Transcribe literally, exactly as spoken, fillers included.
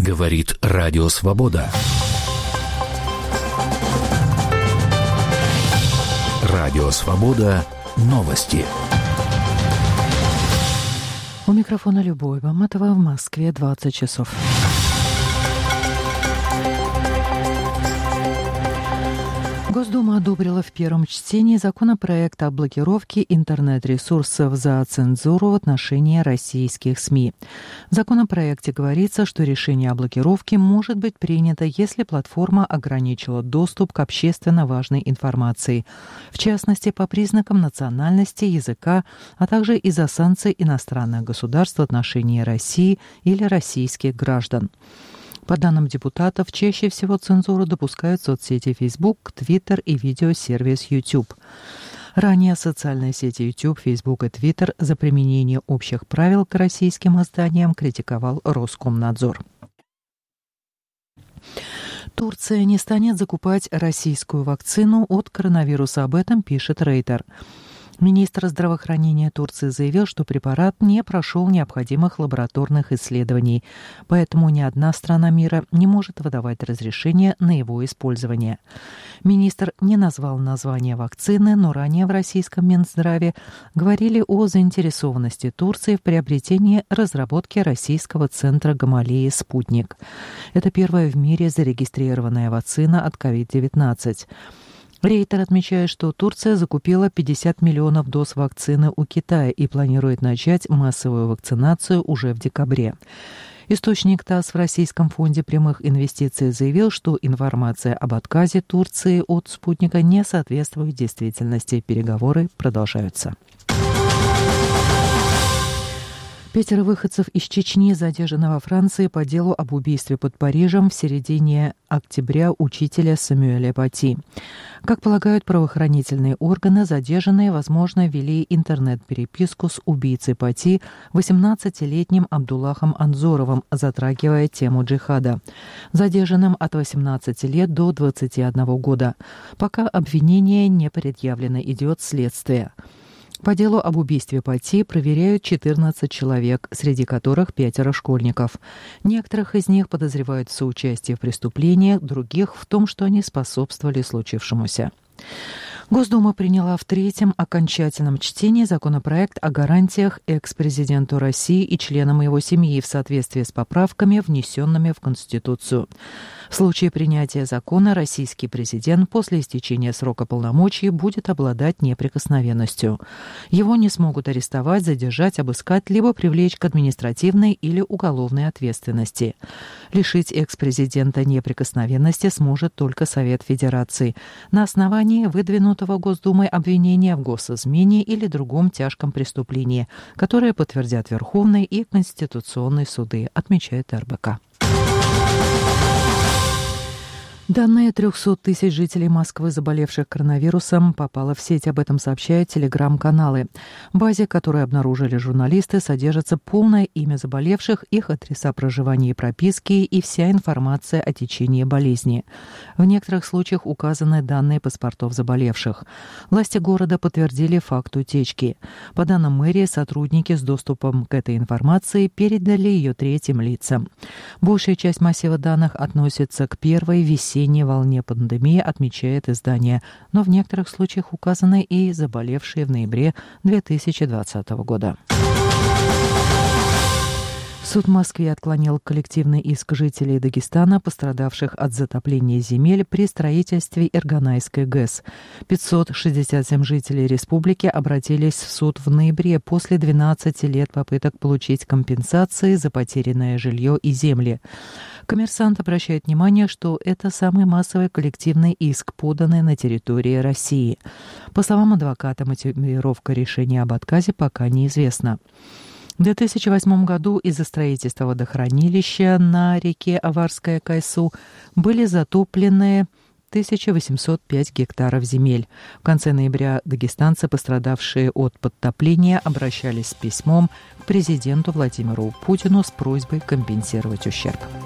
Говорит Радио Свобода. Радио Свобода. Новости. У микрофона Любовь Баматова, в Москве двадцать часов. Госдума одобрила в первом чтении законопроект о блокировке интернет-ресурсов за цензуру в отношении российских СМИ. В законопроекте говорится, что решение о блокировке может быть принято, если платформа ограничила доступ к общественно важной информации, в частности, по признакам национальности, языка, а также из-за санкций иностранных государств в отношении России или российских граждан. По данным депутатов, чаще всего цензуру допускают соцсети Facebook, Twitter и видеосервис YouTube. Ранее социальные сети YouTube, Facebook и Twitter за применение общих правил к российским изданиям критиковал Роскомнадзор. Турция не станет закупать российскую вакцину от коронавируса. Об этом пишет Рейтер. Министр здравоохранения Турции заявил, что препарат не прошел необходимых лабораторных исследований, поэтому ни одна страна мира не может выдавать разрешение на его использование. Министр не назвал название вакцины, но ранее в российском Минздраве говорили о заинтересованности Турции в приобретении разработки российского центра Гамалеи «Спутник». Это первая в мире зарегистрированная вакцина от ковид девятнадцать. Рейтер отмечает, что Турция закупила пятьдесят миллионов доз вакцины у Китая и планирует начать массовую вакцинацию уже в декабре. Источник ТАСС в Российском фонде прямых инвестиций заявил, что информация об отказе Турции от «Спутника» не соответствует действительности. Переговоры продолжаются. Пятеро выходцев из Чечни задержаны во Франции по делу об убийстве под Парижем в середине октября учителя Самюэля Пати. Как полагают правоохранительные органы, задержанные, возможно, вели интернет-переписку с убийцей Пати, восемнадцатилетним Абдуллахом Анзоровым, затрагивая тему джихада. Задержанным от восемнадцати лет до двадцати одного года. Пока обвинение не предъявлено, идет следствие. По делу об убийстве Пати проверяют четырнадцать человек, среди которых пятеро школьников. Некоторых из них подозревают в соучастии в преступлениях, других в том, что они способствовали случившемуся. Госдума приняла в третьем окончательном чтении законопроект о гарантиях экс-президенту России и членам его семьи в соответствии с поправками, внесенными в Конституцию. В случае принятия закона российский президент после истечения срока полномочий будет обладать неприкосновенностью. Его не смогут арестовать, задержать, обыскать, либо привлечь к административной или уголовной ответственности. Лишить экс-президента неприкосновенности сможет только Совет Федерации на основании выдвинутого Госдумой обвинения в госизмене или другом тяжком преступлении, которое подтвердят Верховный и Конституционный суды, отмечает эр бэ ка. Данные трехсот тысяч жителей Москвы, заболевших коронавирусом, попало в сеть. Об этом сообщают телеграм-каналы. В базе, которую обнаружили журналисты, содержится полное имя заболевших, их адреса проживания и прописки и вся информация о течении болезни. В некоторых случаях указаны данные паспортов заболевших. Власти города подтвердили факт утечки. По данным мэрии, сотрудники с доступом к этой информации передали ее третьим лицам. Большая часть массива данных относится к первой весенней волне пандемии, отмечает издание, но в некоторых случаях указаны и заболевшие в ноябре две тысячи двадцатого года. Суд в Москве отклонил коллективный иск жителей Дагестана, пострадавших от затопления земель при строительстве Ирганайской ГЭС. пятьсот шестьдесят семь жителей республики обратились в суд в ноябре после двенадцати лет попыток получить компенсации за потерянное жилье и земли. Коммерсант обращает внимание, что это самый массовый коллективный иск, поданный на территории России. По словам адвоката, мотивировка решения об отказе пока неизвестна. В две тысячи восьмом году из-за строительства водохранилища на реке Аварская Кайсу были затоплены тысяча восемьсот пять гектаров земель. В конце ноября дагестанцы, пострадавшие от подтопления, обращались с письмом к президенту Владимиру Путину с просьбой компенсировать ущерб.